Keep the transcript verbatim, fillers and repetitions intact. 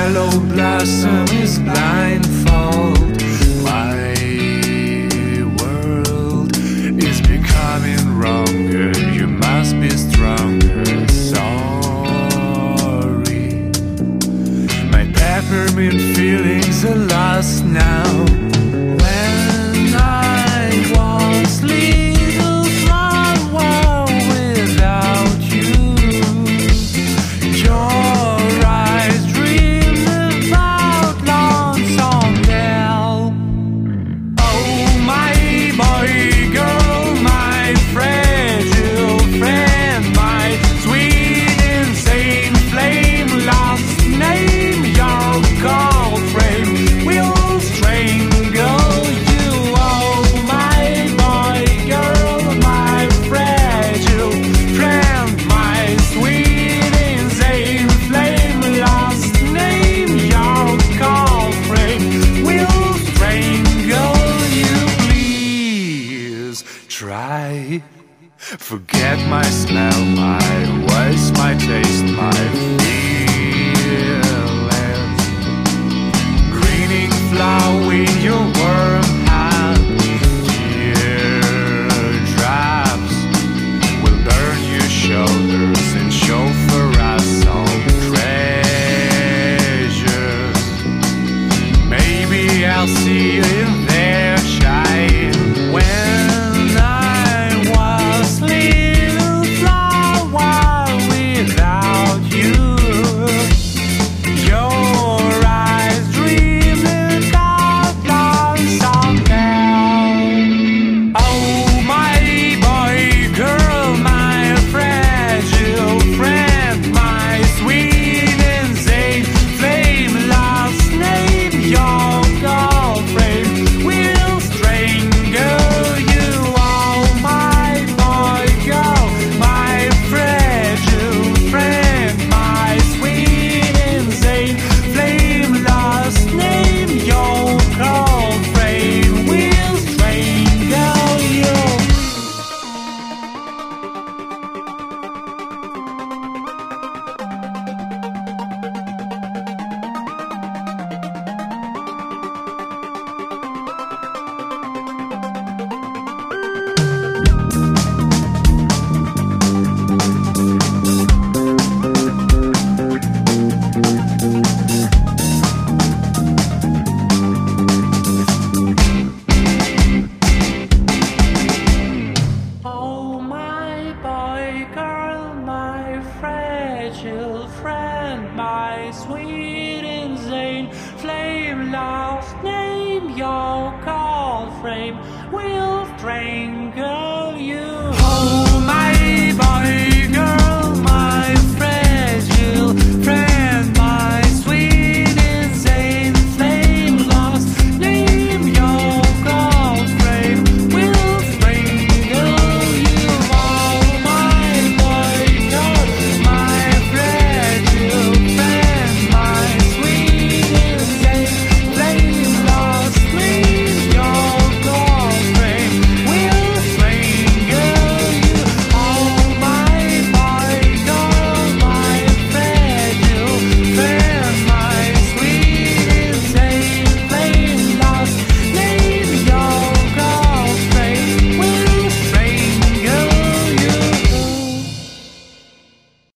yellow blossom is blindfold. My world is becoming wronger. You must be stronger. Sorry, my peppermint feelings are lost now. When I was little flower without you, your try. Forget my smell, my voice, my taste, my feelings. Greening flower in your warm hand. Teardrops will burn your shoulders and show for us all treasures. Maybe I'll see you in their shine. When friend, my sweet insane flame, last name, your cold frame will strain